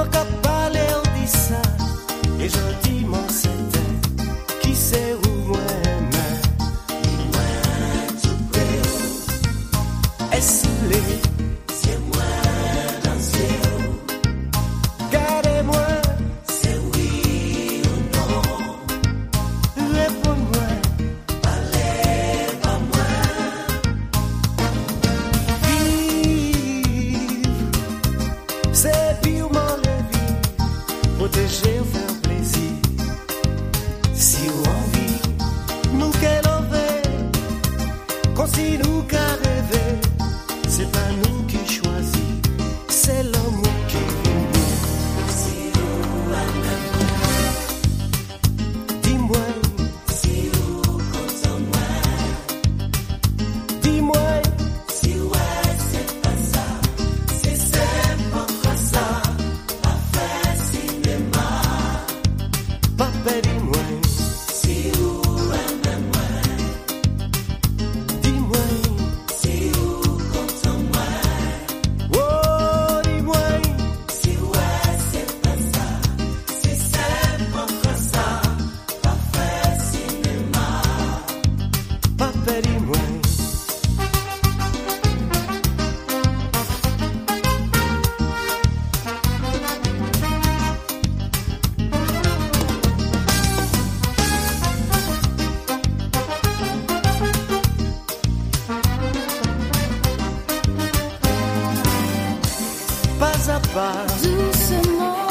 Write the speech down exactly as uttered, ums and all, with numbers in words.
m'a qu'à parler, on dit ça. Et gentiment c'était, qui c'est où moi-même. Dis-moi tout près. Est-ce les, c'est moi dans le ciel. Gardez-moi, c'est oui ou non. Réponds-moi, parlez pas moi. Vivre, c'est purement la vie. Protéger ou faire plaisir. Si ou envie, nous qu'elle en veut. Quand si nous qu'à rêver, c'est pas nous qui choisit, c'est l'amour qui vient. Si ou dis-moi, si ou contre moi. Dis-moi, si ouais, c'est pas ça, c'est simple comme ça. Pas faire cinéma, papa dis-moi, si ou aime-moi. Dis-moi, si ou contre moi. Oh, dis-moi, si ouais, c'est pas ça, c'est simple comme ça. Pas faire cinéma, papa dis-moi. Pas à pas, Doucement,